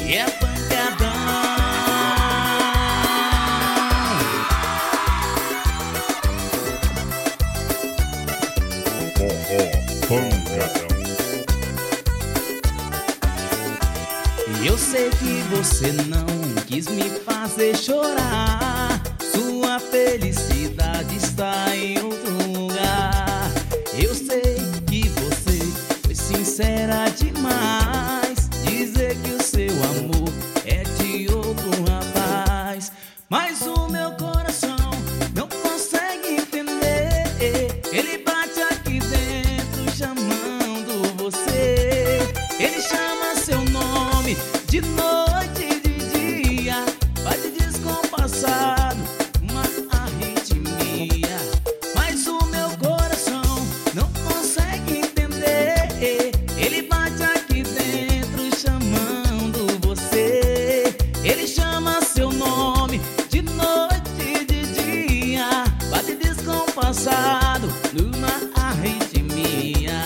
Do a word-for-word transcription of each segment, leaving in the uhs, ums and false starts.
e é pancadão. Pancadão. Eu sei que você não quis me fazer chorar. Sua felicidade está em outro lugar. Eu sei que você foi sincera demais, dizer que o seu amor é de outro rapaz. Mas o meu coração não consegue entender. Ele bate aqui dentro chamando você. Ele chama seu nome de noite e de dia, bate descompassado, uma arritmia. Mas o meu coração não consegue entender. Ele bate aqui dentro chamando você. Ele chama seu nome de noite e de dia, bate descompassado, numa arritmia.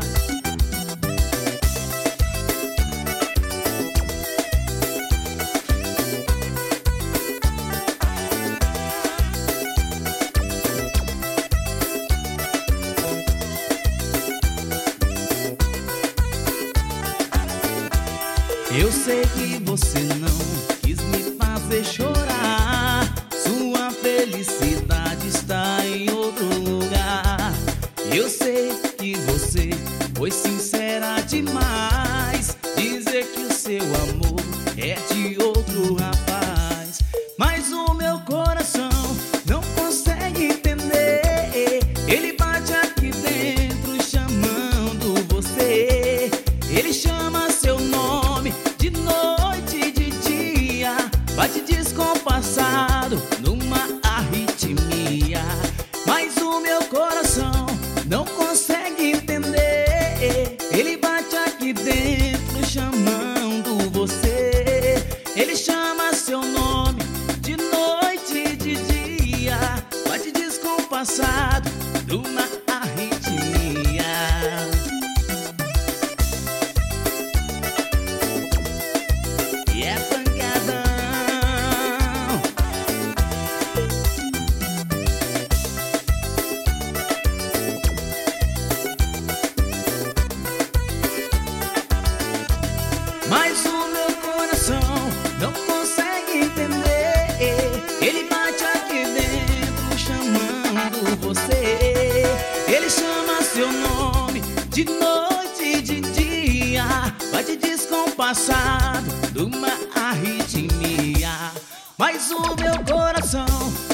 Eu sei que você não quis me fazer chorar. Sua felicidade está em outro lugar. Eu sei que você foi sincera demais, dizer que o seu amor é de outro rapaz. Mas o meu coração não consegue entender. Ele bate aqui dentro chamando você. Ele chama seu nome de noite e de dia, bate descompassado, numa arritmia. Mas o meu coração não consegue entender. Ele bate aqui dentro chamando você. Ele chama seu nome de noite e de dia, bate descompassado, numa arritmia. E é pancadão. Mas o meu coração não consegue entender. Ele bate aqui dentro chamando você. Ele chama seu nome de noite e de dia, bate descompassado, numa arritmia. Mas o meu coração